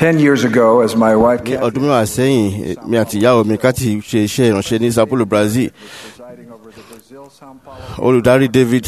10 years ago, as my wife Ní ọdún mẹ́wàá sẹ́yìn, mi àti ìyàwó mi Kathy ṣe iṣẹ́ ìránṣẹ́ ní São Paulo, Brazil. presiding over the Brazil São Paulo Olùdarí David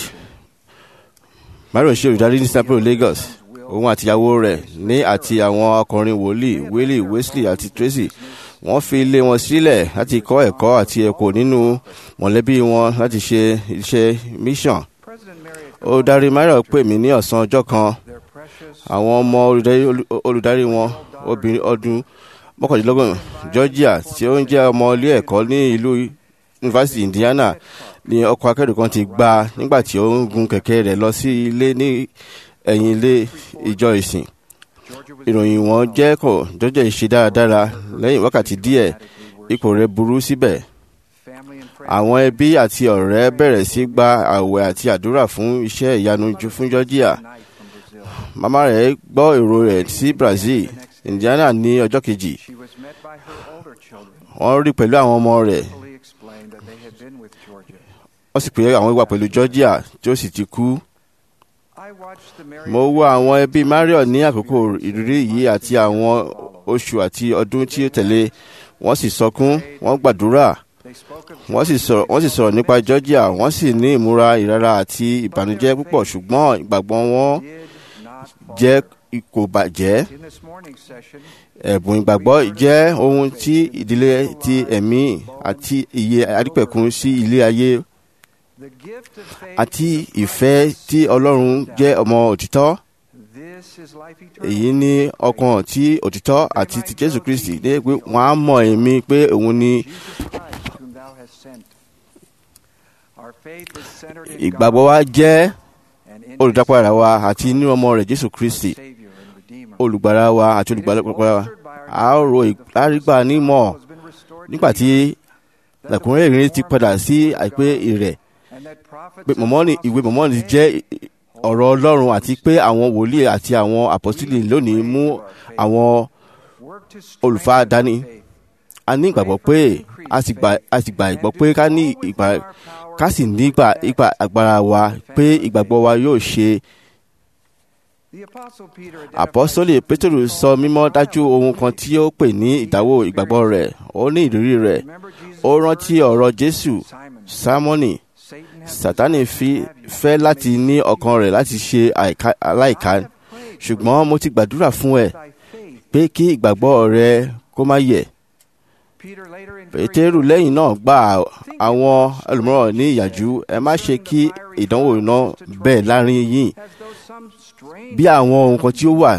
Mario ṣe olùdarí ní São Paulo, Lagos. Òun àti ìyàwó rẹ̀ ní àti àwọn akọrin wòlíì Willie, Wesley àti Tracy. Wọ́n fi ilé wọn sílẹ̀ láti kọ́ ẹ̀kọ́ àti ẹ̀kọ́ nínú mọ̀lẹ́bí wọn láti ṣe iṣẹ́ mission. President Marriott, Olùdarí Mario pè mí ní ọ̀sán ọjọ́ kan. their precious Àwọn ọmọ olùdarí wọn obìnrin ọdún mọ́kàndínlọ́gbọ̀n Georgia tí ó ń jẹ́ ọmọ ilé ẹ̀kọ́ ní ìlú University Indiana ni ọkọ̀ akẹ́rù kan ti gbá nígbà tí ó ń gun kẹ̀kẹ́ rẹ̀ lọ sí ilé ní ẹ̀yìn ilé ìjọ ìsìn. Georgia was Ìròyìn wọn jẹ́ kò Georgia ṣe dáradára. Lẹ́yìn wákàtí díẹ̀ ipò rẹ̀ burú síbẹ̀. family and friends. Àwọn ẹbí àti ọ̀rẹ́ bẹ̀rẹ̀ sí gba àwẹ̀ àti àdúrà fún iṣẹ́ ìyanu fún Georgia. Night from Brazil. Màmá rẹ̀ gbọ́ èrò rẹ̀ sí Brazil, Indiana ní ọjọ́ kejì. She was met by her older children, Wọ́n rí pẹ̀lú àwọn ọmọ rẹ̀. fully explained that they had been with Georgia. Wọ́n sì pé àwọn wà pẹ̀lú Georgia tí ó sì ti kú. I watched the Marriott Mo wo àwọn ẹbí Mario ní àkókò ìrírí yìí àti àwọn oṣù àti ọdún tí ó tẹ̀lé. Wọ́n sì sọkún, wọ́n gbàdúrà, They spoke of wọ́n sì sọ̀rọ̀ nípa Georgia. Wọ́n sì ní ìmúra ìrara àti ìbànújẹ́ púpọ̀, ṣùgbọ́n ìgbàgbọ́ wọn did not fall. jẹ́ kò bàjẹ́. In this morning session, Ẹ̀bùn ìgbàgbọ́ jẹ́ ohun tí ìdílé ti ẹ̀mí àti iye adípẹ̀kun sí ilé ayé the gift of faith, àti ìfẹ́ tí Ọlọ́run jẹ́ ọmọ òtítọ́. this is life eternal. Èyí ni ọkàn tí òtítọ́ àti ti Jésù Kristi ní pé wọ́n á mọ̀ èmi pé òun ni Jesus Christ, whom thou hast sent. Our faith is centered in ìgbàgbọ́ wa jẹ́ and in olùdápadà wa àti inú ọmọ rẹ̀ Jésù Kristi, His Savior and Redeemer. olùgbàlà wa àti olùgbàlà wa. A ó ro àrígbà nímọ̀ Has been restored nígbà tí ẹ̀kúnrẹ́rẹ́ ìrìn ti padà sí àìpé rẹ̀. and that prophets Pé and ìwé apostles Mọ́mọ́nì jẹ́ ọ̀rọ̀ Ọlọ́run àti pé àwọn wòlíì àti àwọn àpọ́sítélì lónìí mú àwọn work to olùfàdání. strengthen faith. A ní ìgbàgbọ́ pé a sì gbà ìgbọ́ pé ká sì ní ìgbà agbára wa pé ìgbàgbọ́ wa yóò ṣe. The Apostle Peter Àpọ́sítélì Pétérù sọ mímọ́ dájú ohun kan tí ó pè ní ìdáwó ìgbàgbọ́ rẹ̀. Ó ní ìrírí rẹ̀. remember Jesus' Ó rántí ọ̀rọ̀ Jésù. Simon, Sámọ́nì, Satan has Sátánì fẹ́ láti ní ọkàn rẹ̀ láti ṣe aláìká. Ṣùgbọ́n mo ti gbàdúrà fún ẹ thy faith. pé kí ìgbàgbọ́ rẹ kó má yẹ̀. Peter later encouraged Pétérù lẹ́yìn náà gba àwọn ẹlòmíràn ní ìyànjú. Ẹ má ṣe kí ìdánwò náà bẹ́ẹ̀ láàrin yín as though some strange bí àwọn ohun kan tí ó wà.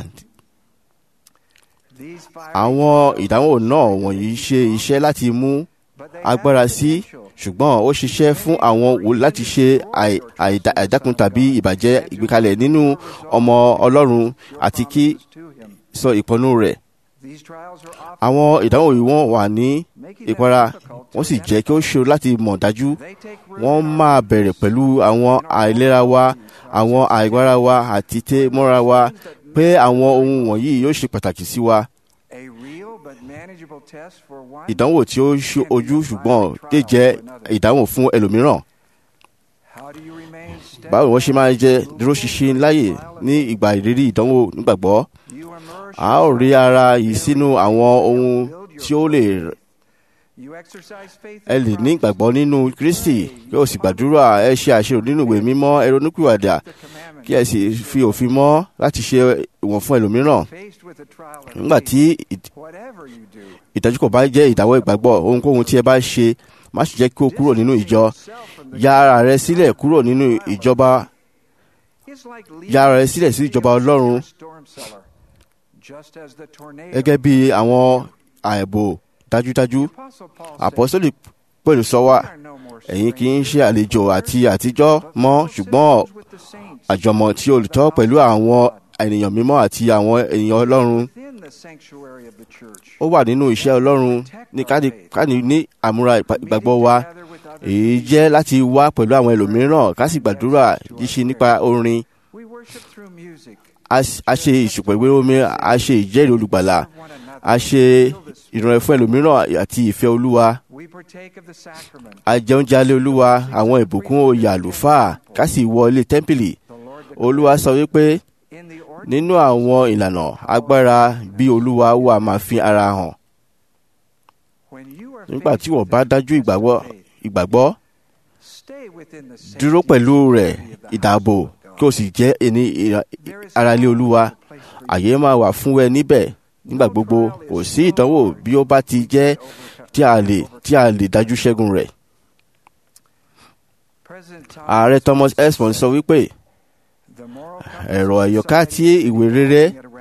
these fiery Àwọn ìdánwò náà wọ̀nyí ṣe iṣẹ́ láti mú but they agbára have sí, potential ṣùgbọ́n ó ṣiṣẹ́ fún àwọn wòlíì láti ṣe àìdákun tàbí ìbàjẹ́ ìgbékalẹ̀ nínú ọmọ Ọlọ́run àti kí promises to him. sọ ìpinnu rẹ̀. These trials are often Àwọn ìdánwò yìí wọ́n wà ní making ìpara, it difficult to wọ́n sì jẹ́ kí ó ṣòro láti mọ̀ dájú. They take root Wọ́n in our máa bẹ̀rẹ̀ pẹ̀lú àwọn àìlera wa, àwọn àìgbára wa àti tẹ́ mọ́ra wa pé àwọn ohun wọ̀nyí yóò ṣe pàtàkì sí wa. a real but manageable test for one. Ìdánwò tí ó ojú ṣùgbọ́n lè jẹ́ ìdánwò fún ẹlòmíràn. How do you remain steadfast? Báwo wọ́n ṣe máa jẹ́ dúró ṣinṣin láyè ní ìgbà ìrírí ìdánwò nígbàgbọ́? You immerse A ó rí ara yìí sínú àwọn ohun tí ó lè you exercise faith ẹ in lè ní Christ, ìgbàgbọ́ nínú Kristi kí o sì gbàdúrà. Ẹ ṣe àṣírò nínú ìwé mímọ́, ẹ ronúpìwàdà the commandment. kí ẹ sì fi òfin mọ́ láti ṣe ìwọ̀n fún ẹlòmíràn. Faced with a trial of Nígbà faith, tí whatever you do, ìdájúkọ bá jẹ́ ìdáwọ́ ìgbàgbọ́, ohunkóhun tí ẹ bá ṣe, má sì jẹ́ kí o kúrò nínú ìjọ. yourself from the Ya ara rẹ sílẹ̀ kúrò nínú ìjọba. It's like Ya ara rẹ sílẹ̀ sí ìjọba Ọlọ́run storm cellar. Just as the tornado. gẹ́gẹ́ bí àwọn ààbò dájúdájú. Apostle Paul said, Àpọ́sítélì pẹ̀lú sọ wá, "We are no more ẹ̀yin kì í strangers ṣe àlejò àti àtijọ́ but mọ́, fellow ṣùgbọ́n citizens with the saints àjọmọ̀ tí olùtọ́ pẹ̀lú àwọn ènìyàn mímọ́ àti àwọn ènìyàn Ọlọ́run. within the sanctuary of the church." Ó wà nínú iṣẹ́ Ọlọ́run ní káni ní àmúra ìgbàgbọ́ wa. Together with others, Èyí jẹ́ láti wá pẹ̀lú àwọn ẹlòmíràn ká sì gbàdúrà yíṣe nípa orin. we worship through music. A ṣe ìṣùpẹ̀wé omi, a ṣe ìjẹ́rìí olùgbàlà, One another. a ṣe ìrànlọ́wọ́ fún ẹlòmíràn àti ìfẹ́ Olúwa. We partake of the sacrament. A jẹ oúnjẹ alẹ́ Olúwa, àwọn ìbùkún oyè àlùfáà, ká sì wọ ilé tẹ́ḿpìlì. The Lord Olúwa sọ wípé in the nínú àwọn ìlànà agbára bí Olúwa wà máa fi ara hàn. Nígbà tí wọ́n bá dájú ìgbàgbọ́, dúró pẹ̀lú rẹ̀ ìdáàbò kí o sì jẹ́ ẹni aráalé Olúwa. Àyè máa wà fún ẹ níbẹ̀ nígbà gbogbo. Kò sí ìdánwò bí ó bá ti jẹ́ tí a lè dájú ṣẹ́gun rẹ̀. Ààrẹ Thomas Esmond sọ wípé ẹ̀rọ àyọká tí ìwé rere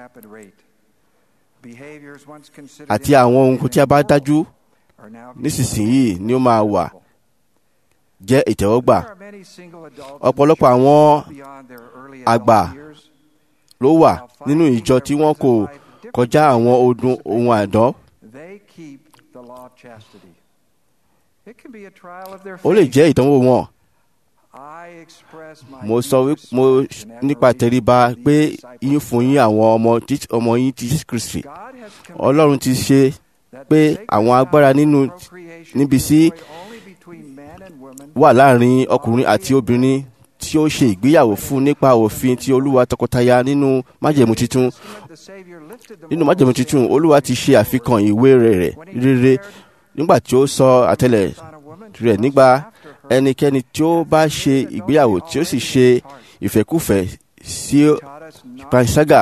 àti àwọn ohun tí a bá dájú nísinsìnyí ni ó máa wà jẹ́ ìtẹ́wọ́gbà. Ọ̀pọ̀lọpọ̀ àwọn àgbà ló wà nínú ìjọ tí wọ́n kò kọjá àwọn ohun àdán. Ó lè jẹ́ ìdánwò wọn. Mo sọ nípa tẹríba pé yín fún yín àwọn ọmọ yín ti Jésù Kristi. Ọlọ́run ti ṣe pé àwọn agbára níbi sí wà láàrin ọkùnrin àti obìnrin tí ó ṣe ìgbéyàwó fún nípa òfin tí Olúwa tọkọtaya nínú májẹ̀mú titun. Nínú májẹ̀mú titun, Olúwa ti ṣe àfikàn ìwé rere nígbà tí ó sọ àtẹ̀lẹ̀ rẹ̀ nígbà ẹnikẹ́ni tí ó bá ṣe ìgbéyàwó tí ó sì ṣe ìfẹ́kúfẹ̀ẹ́ sí panṣágà.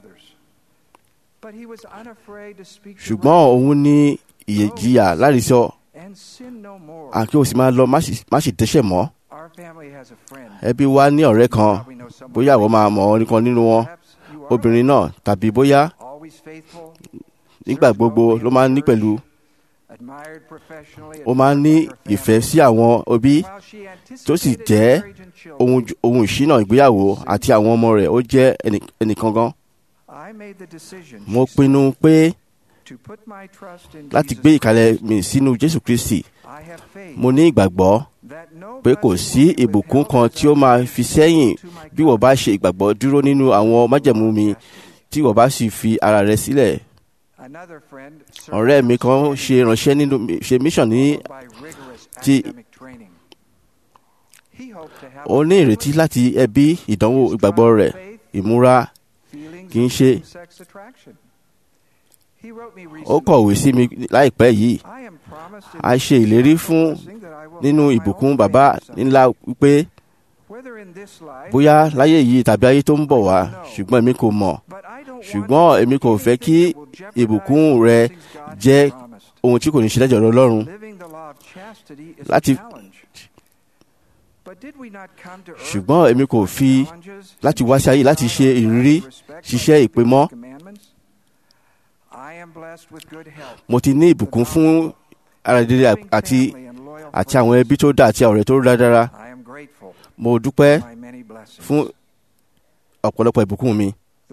Ṣùgbọ́n òun ní ìyèjìyà láti sọ àkí o sì máa lọ má sì dẹ́ṣẹ̀ mọ́. Ẹbí wa ní ọ̀rẹ́ kan, bóyá àwọn máa mọ̀ nìkan nínú wọn, obìnrin náà, tàbí bóyá nígbà gbogbo ló máa ń ní pẹ̀lú. Ó máa ń ní ìfẹ́ sí àwọn òbí tó sì jẹ́ ohun ìṣínà ìgbéyàwó àti àwọn ọmọ rẹ̀. Ó jẹ́ ẹnìkan gan. Mo pinnu pé láti gbé ìkàlẹ̀ mi sínú Jésù Kristi. Mo ní ìgbàgbọ́ pé kò sí ìbùkún kan tí ó máa fi sẹ́yìn bí wọ́n bá ṣe ìgbàgbọ́ dúró nínú àwọn májẹ̀mú mi tí wọ́n bá sì fi ara rẹ̀ sílẹ̀. Ọ̀rẹ́ mi kan ṣe ìránṣẹ́ ṣe mission ní ti. Ó ní ìrètí láti ẹbí ìdánwò ìgbàgbọ́ rẹ̀ ìmúra kì í ṣe. Ó kọ̀wé sí mi láìpẹ́ yìí. A ṣe ìlérí fún nínú ìbùkún bàbá ńlá wípé bóyá láyé yìí tàbí ayé tó ń bọ̀ wá, ṣùgbọ́n èmi kò mọ̀. Ṣùgbọ́n èmi kò fẹ́ kí ìbùkún rẹ jẹ́ ohun tí kò ní ṣe lẹ́jọ́ Ọlọ́run. Ṣùgbọ́n èmi kò fi láti wá sí ayé láti ṣe ìrírí ṣiṣẹ́ ìpè mọ́. Mo ti ní ìbùkún fún ara rere àti àwọn ẹbí tó dá àti ọ̀rẹ́ tó dára. Mo dúpẹ́ fún ọ̀pọ̀lọpọ̀ ìbùkún mi.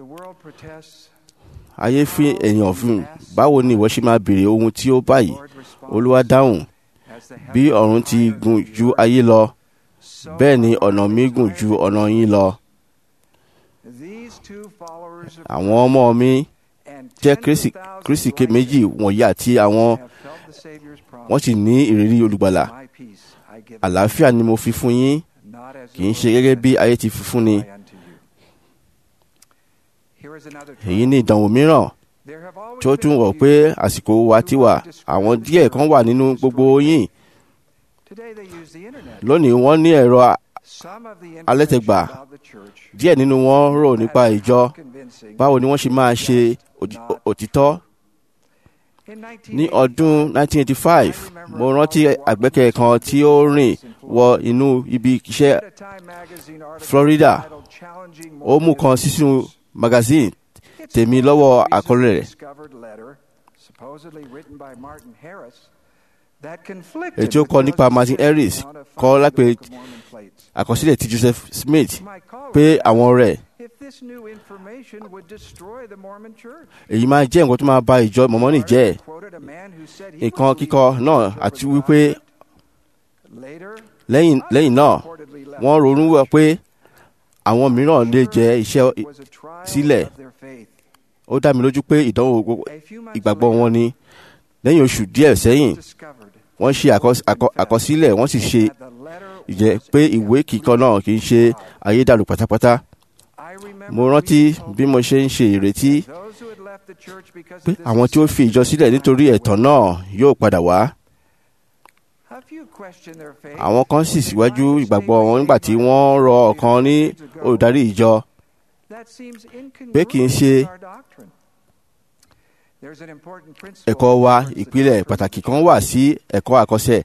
Ayé fi èèyàn fún báwo ni ìwọ ṣe máa béèrè ohun tí ó báyìí. Olúwa dáhùn, bí ọ̀run ti gùn ju ayé lọ, bẹ́ẹ̀ ni ọ̀nà mi gùn ju ọ̀nà yín lọ. Àwọn ọmọ mi jẹ́ Kristi méjì wọ̀nyí àti wọ́n sì ní ìrírí olùgbàlà. Àlàáfíà ni mo fi fún yín, kì í ṣe gẹ́gẹ́ bí ayé ti fi fún ni. Èyí ni ìdánwò mìíràn tí ó tún wọ̀ pé àsìkò wa ti wà. Àwọn díẹ̀ kan wà nínú gbogbo yín. Lónìí wọ́n ní ẹ̀rọ alẹ́tẹ̀gbà. Díẹ̀ nínú wọn rò nípa ìjọ. Báwo ni wọ́n ṣe máa ṣe òtítọ́? Ní ọdún 1985, mo rántí àgbẹ̀kẹ̀ kan tí ó rìn wọ inú ibi iṣẹ́ Florida. Ó mú kan sísú magazine tèmi lọ́wọ́ àkọlé rẹ̀. Ètò kọ nípa Martin Harris kọ lápẹ́ àkọsílẹ̀ ti Joseph Smith pé àwọn rẹ̀. Èyí máa jẹ́ nǹkan tó máa bà ìjọ Mọ́mọ́nì jẹ́. Nǹkan kíkọ náà àti wípé lẹ́yìn náà wọ́n ronú wá pé àwọn mìíràn lè jẹ́ iṣẹ́ sílẹ̀. Ó dá mi lójú pé ìdánwò ìgbàgbọ́ wọn ni. Lẹ́yìn oṣù díẹ̀ sẹ́yìn, wọ́n ṣe àkọsílẹ̀, wọ́n sì ṣe ìjẹ́ pé ìwé kíkọ náà kì í ṣe ayédàlú pátápátá. mo rántí bí mo ṣe ń ṣe ìrètí pé àwọn tí ó fi ìjọ sílẹ̀ nítorí ẹ̀tàn náà yóò padà wá. Àwọn kan sì síwájú ìgbàgbọ́ wọn nígbà tí wọ́n rọ ọ̀kan ní olùdarí ìjọ pé kì í ṣe ẹ̀kọ́ wa. Ìpìlẹ̀ pàtàkì kan wà sí ẹ̀kọ́ àkọsẹ̀.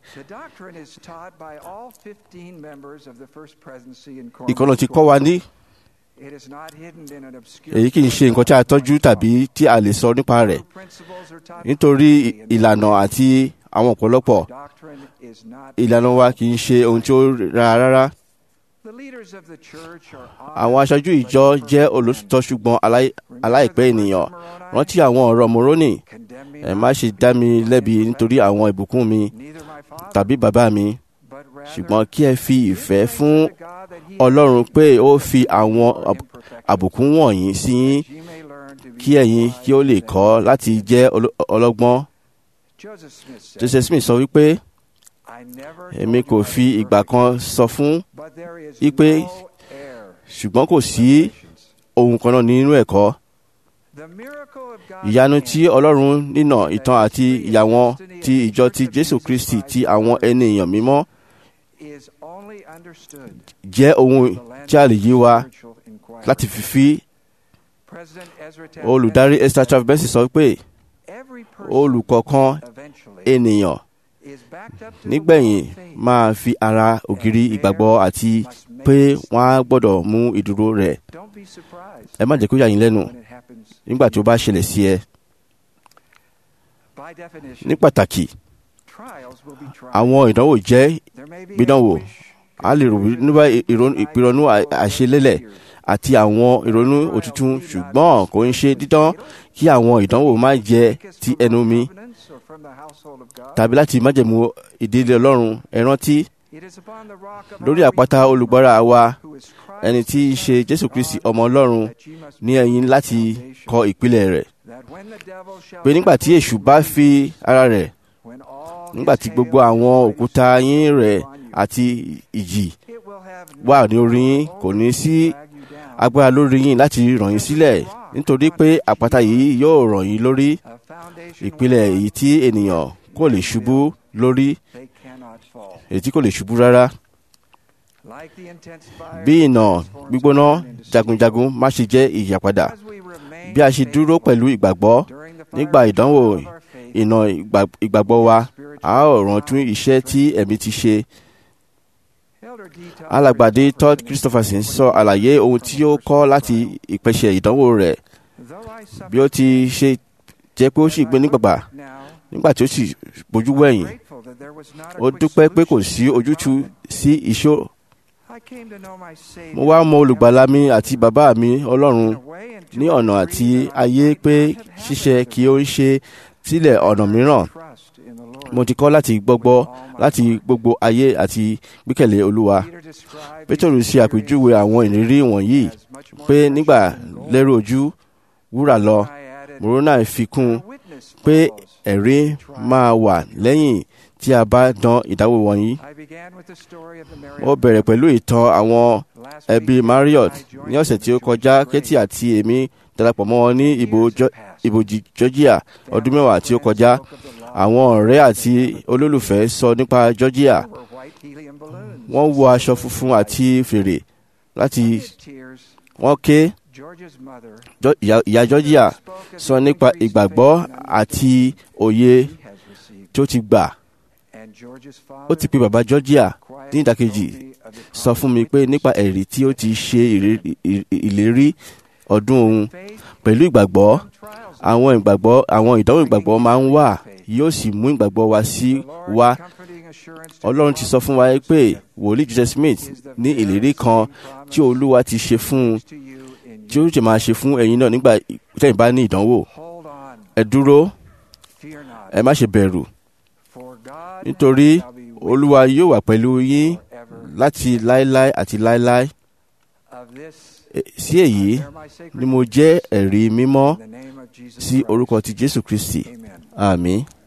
Ìkọ́nà ti kọ́ wa ní èyí kì í ṣe nǹkan tí a tọ́jú tàbí tí a lè sọ nípa rẹ̀, nítorí ìlànà àti àwọn ọ̀pọ̀lọpọ̀ ìlànà wa kì í ṣe ohun tí ó rárá rárá. Àwọn aṣáájú ìjọ jẹ́ olóòtítọ́ ṣùgbọ́n aláìpẹ́ ènìyàn. Rántí àwọn ọ̀rọ̀ Moroni. Ẹ má ṣe dá mi lẹ́bi nítorí àwọn ìbùkún mi tàbí bàbá mi, ṣùgbọ́n kí ẹ fi ìfẹ́ fún Ọlọ́run pé ó fi àwọn àbùkún wọ̀nyí sí yín kí ẹ̀yin kí ó lè kọ́ láti jẹ́ ọlọ́gbọ́n. Joseph Smith sọ wípé èmi kò fi ìgbà kan sọ fún wípé ṣùgbọ́n kò sí ohun kan náà nínú ẹ̀kọ́. Ìyanu tí Ọlọ́run nínà ìtàn àti ìyàwó ti ìjọ ti Jésù Kristi ti àwọn ènìyàn mímọ́ jẹ́ ohun tí a lè yí wa láti fífi. Olùdarí Esther Travis Benson sọ pé olùkọ̀ọ̀kan ènìyàn nígbẹ̀yìn máa fi ara ògiri ìgbàgbọ́ àti pé wọ́n á gbọ́dọ̀ mú ìdúró rẹ̀. Ẹ má jẹ́ kó yà yín lẹ́nu nígbà tí ó bá ṣẹlẹ̀ sí ẹ. Ní pàtàkì, àwọn ìdánwò jẹ́ gbìdánwò. A lè rò nípa ìpìrọ̀nù àṣelélẹ̀ àti àwọn ìrònú òtútù, ṣùgbọ́n kò ń ṣe dídán kí àwọn ìdánwò má jẹ́ ti ẹnu mi tàbí láti májẹ̀mú ìdílé Ọlọ́run. Ẹ rántí, lórí àpáta olùgbàlà wa, ẹni tí í ṣe Jésù Kristi ọmọ Ọlọ́run, ní ẹ̀yin láti kọ́ ìpìlẹ̀ rẹ̀, pé nígbà tí èṣù bá fi ara rẹ̀, nígbà tí gbogbo àwọn òkúta yín rẹ̀ àti ìjì wà ní orí yín, kò ní sí agbára lórí yín láti ràn yín sílẹ̀, nítorí pé àpáta yìí yóò ràn yín lórí, ìpìlẹ̀ èyí tí ènìyàn kò lè ṣubú lórí, èyí tí kò lè ṣubú rárá. Bí iná gbígbóná jagunjagun má ṣe jẹ́ ìyípadà. Bí a ṣe dúró pẹ̀lú ìgbàgbọ́ nígbà ìdánwò iná ìgbàgbọ́ wa, a ó rántí iṣẹ́ tí ẹ̀mí ti ṣe. Alàgbàdé Todd Christopherson sọ àlàyé ohun tí ó kọ́ láti ìpẹ̀ṣẹ̀ ìdánwò rẹ̀. Bí ó ti ṣe jẹ́ pé ó sì gbé nígbàgbà, nígbà tí ó sì bójú wẹ̀yìn, ó dúpẹ́ pé kò sí ojútùú sí ìṣòro. Mo wá mọ olùgbàlà mi àti bàbá mi Ọlọ́run ní ọ̀nà àti ayé pé ṣíṣe kí ó ń ṣe sílẹ̀ ọ̀nà mìíràn. Mo ti kọ́ láti gbọ́gbọ́ láti gbogbo ayé àti gbẹ́kẹ̀lé Olúwa. Pétérù ṣe àpèjúwe àwọn ìrírí wọ̀nyí pé nígbà lérò ojú wúrà lọ. Moroni fi kún pé ẹ̀rí máa wà lẹ́yìn tí a bá dán ìdánwò wọ̀nyí. Ó bẹ̀rẹ̀ pẹ̀lú ìtàn àwọn ẹbí Marriott. Ní ọ̀sẹ̀ tí ó kọjá, Katie àti èmi darapọ̀ mọ́ wọn ní ibojì Georgia ọdún mẹ́wàá tí ó kọjá. Àwọn ọ̀rẹ́ àti olólùfẹ́ sọ nípa Georgia. Wọ́n wọ aṣọ funfun àti fèrè láti wọ́n ké. Ìyá Georgia sọ nípa ìgbàgbọ́ àti òye tí ó ti gbà. Ó ti pe bàbá Georgia ní ìdàkejì sọ fún mi pé nípa ẹ̀rí tí ó ti ṣe ìlérí ọdún òun. Pẹ̀lú ìgbàgbọ́, àwọn ìdánwò ìgbàgbọ́ máa ń wà, yóò sì mú ìgbàgbọ́ wa sí wa. Ọlọ́run ti sọ fún wa pé wòlíì Joseph Smith ní ìlérí kan tí Olúwa ti ṣe fún un, tí ó sì máa ṣe fún ẹ̀yin náà nígbà tẹ́yin bá ní ìdánwò. Ẹ dúró, ẹ má ṣe bẹ̀rù, nítorí Olúwa yóò wà pẹ̀lú yín láti láéláé àti láéláé. Sí èyí ni mo jẹ́ ẹ̀rí mímọ́ sí orúkọ ti Jésù Kristi. Àmín.